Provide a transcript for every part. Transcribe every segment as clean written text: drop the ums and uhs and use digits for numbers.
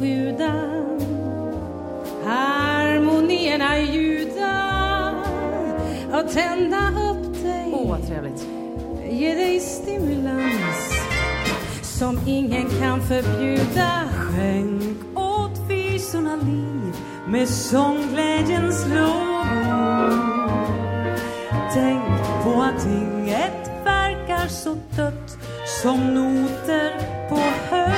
sjuda, harmonierna ljuda och tända upp dig. Vad trevligt. Ge dig stimulans som ingen kan förbjuda. Skänk åt visorna liv med sångglädjens lovord. Tänk på att inget verkar så dött som noter på hög.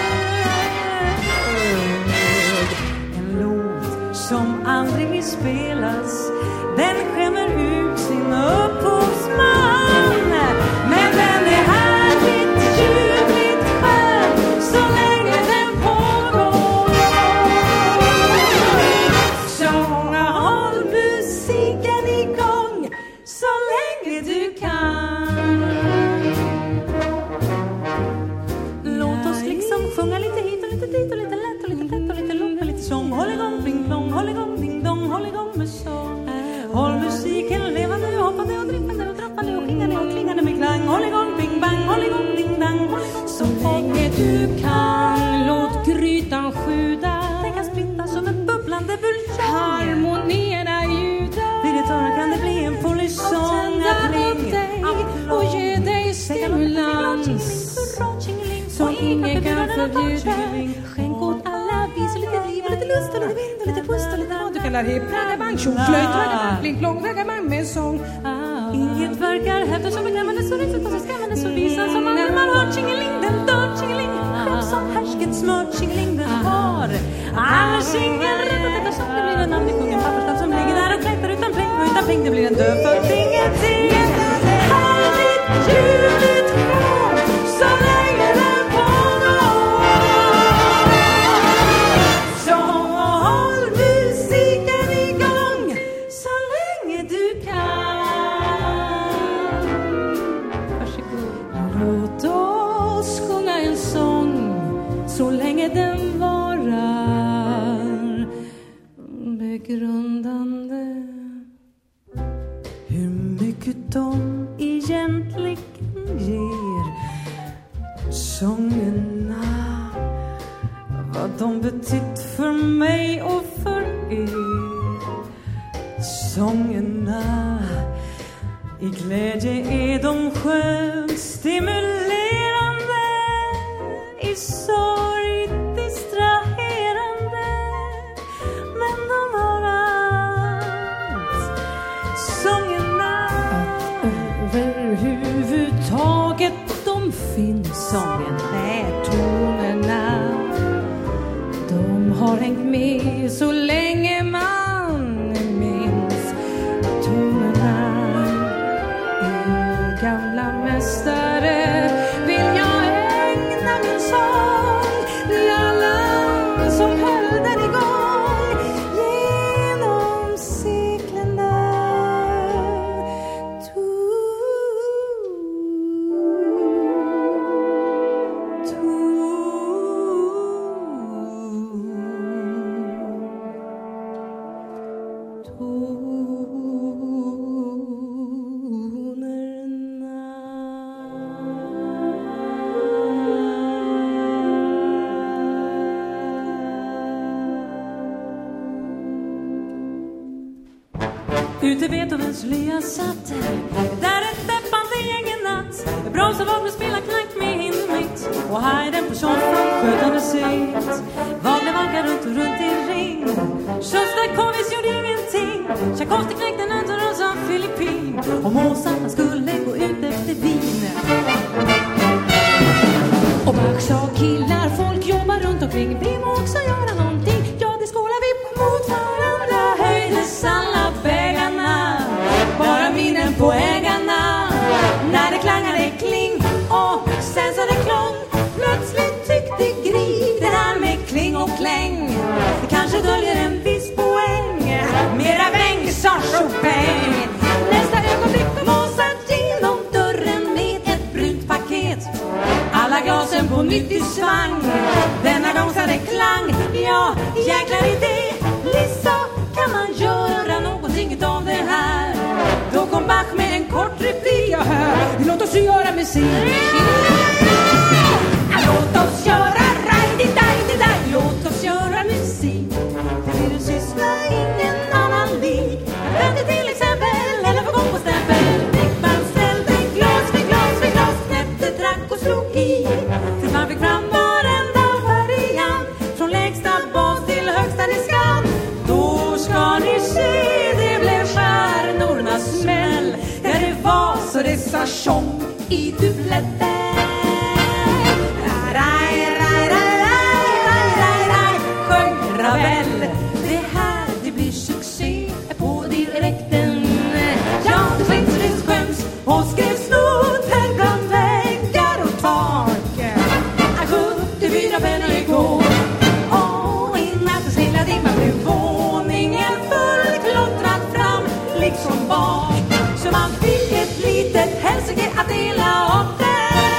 En låt som aldrig spelas, den skämmer ut sin upphovsman. Men den är härligt, ljuvligt skön så länge den pågår. Så håll musiken igång så länge du kan. Låt oss liksom sjunga lite hit och lite dit och lite lätt och lite tätt och lite långt och lite sång. Håll igång, bing blong, håll igång, ding dong, håll igång med sång. Håll musiken levande och hoppande och drippande och droppande och klingande och klingande med klang. Håll igång, bing bang, håll igång, ding dang, håll igång så länge du kan. Låt grytan sjuda, den kan splitta som en bubblande buljong. harmonierna ljuda. Vid det torra kan det bli en polisång. Tända upp dig och ge dig stimulans som ingen kan förbjuda. Skänk åt alla vis och lite liv och lite lust och lite vind och lite pust och lite vad du kallar hipp. Ragabang, tjongflöjt, ragabang, blink, plong, ragabang med sång. Inget verkar häfta som beklämmande så riktigt och så skrämmande så visan som man när man hör tjingeling, den dör tjingeling. Själv som härsket smört tjingeling den har. Alla tjingel rätt att detta som det blir en namn i kungen papperstam som ligger där och klättar utan pling och utan pling det blir en död för ingenting. Härligt, ljuvligt skön så länge den pågår. Så håll musiken igång så länge du kan. Varsågod. Låt oss sjunga en sång så länge den varar. Begrundande. Hur mycket de egentligen ger sångerna, vad de betytt för mig och för er. Sångerna i glädje är de skönt stimulerande, i sorg distraherande, men de har allt. Sångerna Överhuvudtaget de finns sången är tonerna. De har hängt med så länge man minns. Tonerna är gamla mästare. Vill jag ägna min sång till alla som höll den igång genom seklerna. Ute Beethovens lya satt där ett deppande gäng en natt. Bromsar Wagner spelar knack med hinnermitt och Haydn på soffan skötande sitt. Wagner valkar runt och runt i ring. Sjostakovitj gjorde ingenting. Tchaikovsky knäckte nötter och som Filippin. Och Mozart han skulle gå ut efter vin. Och Bach sa killar, folk jobbar runt omkring. Vi må också göra någonting. Ja, det skålar vi mot varandra. Höjdes alla bägarna, bara minnen på ägarna. När det klangade kling och sen så det klång. Plötsligt tyckte Grieg det här med kling och kläng, det kanske döljer en viss poäng. Mera väng sa Chopin. Nästa ögonblick kom Mozart genom dörren med ett brunt paket. Alla glasen på nytt i svang. Denna gång sa det klang. Ja, jäklar idé. Lissa, kan man göra någonting utav det här? Då kom Bach med en kort replik. Jag hör, låt oss göra musik. Låt oss göra rajdi-dajdi-daj. Låt oss göra bas till högsta ni skall. Då ska ni se, det blev stjärnornas smäll. Ja, det var så det sa tjong i dubbletten. Sjöng Ravel. Det här, det blir succé på direkten. Jan Klinsrud sjöngs och skrev snoter bland väggar och tak. 74 vänner igår. Och i nattens lilla dimma blev våningen fullklottrad fram liksom bak. Så man fick ett litet hälsike att dela upp det.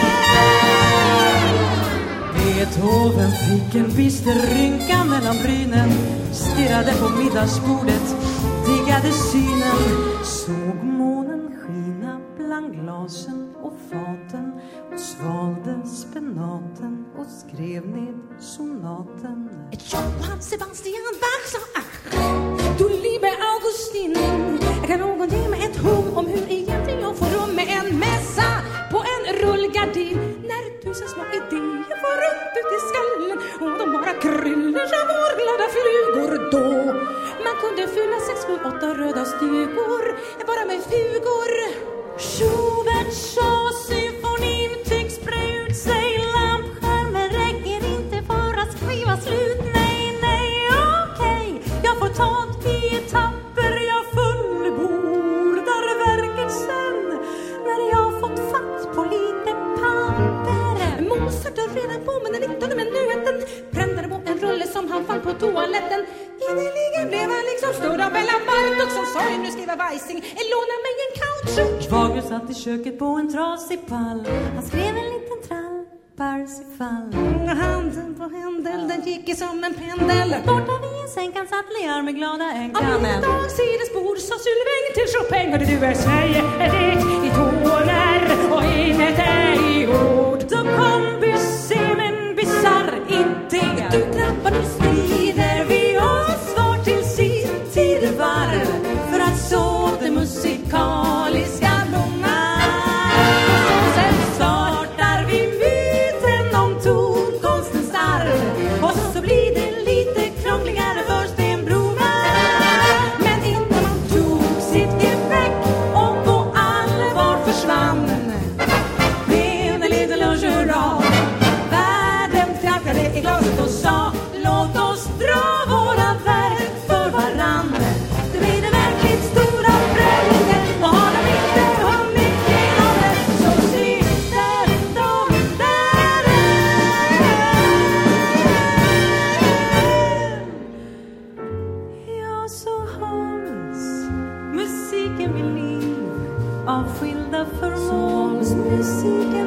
Beethoven fick en bister rynka mellan brynen. Stirrade på middagsbordet, diggade synen. Såg månen skina bland glasen och faten. Och svalde spenaten och skrev ned sonaten. Johann Sebastian Bach sa du liebe Augustin, kan någon ge mig ett hum om hur egentligen jag får rum med en mässa på en rullgardin? När tusen små idéer var runt ut i skallen och de bara kryller som vårglada flugor då. Man kunde fylla 6, 7, 8 röda stugor bara med fugor. Schubert sa symfonin tycks bre ut sig. Lampskärmen räcker inte för att skriva slut. Nej, okej. Jag får ta i etapper. Jag fullbordar verket sen när jag fått fatt på lite papper. Mozart har redan på med den 19:e minuten. Brände på en rulle som han fann på toaletten. Ideligen blev han liksom störd av Bella Bartok som sa nu skriva Weissing. Låna mig en couch. Wagner satt i köket på en trasig pall. Han skrev en liten trall, Parsifal. Handen på Händel, den gick som en pendel. Borta vid sänkan satt Lear med glada änkan. Av min dag sidespår sa Sylväng till Chopin. Hörde du är säger det i toner och inget är i ord. Då kom Bussi med en bizarr idé. Du trappar, du skrider vi oss var till sitt tidevarv för att så det musikaliska blomma. Och sen startar vi myten om tonkonstens arv. Och så blir det lite krångligare för Stenbrorna. Men innan man tog sitt grepp och på allvar försvann blev det lite lunchurad. Världen knackade i glaset och sa låt oss dra våra verk för varann. Det blir det verkligt stora prövningen. Och har de inte hunnit genom det så sitter de där. Ja, så hålls musiken vid liv av skilda förmån. musiken